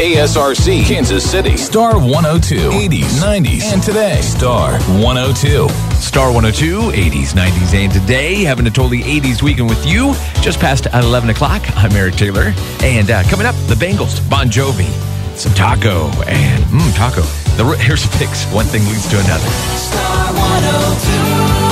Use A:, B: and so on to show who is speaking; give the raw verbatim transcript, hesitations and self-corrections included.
A: K S R C, Kansas City. Star one oh two, eighties, nineties, and today. Star one oh two.
B: Star one oh two, eighties, nineties, and today. Having a totally eighties weekend with you. Just past eleven o'clock. I'm Eric Taylor. And uh, coming up, the Bengals, Bon Jovi, some taco, and mmm, taco. The, here's the fix. One thing leads to another.
C: Star one oh two.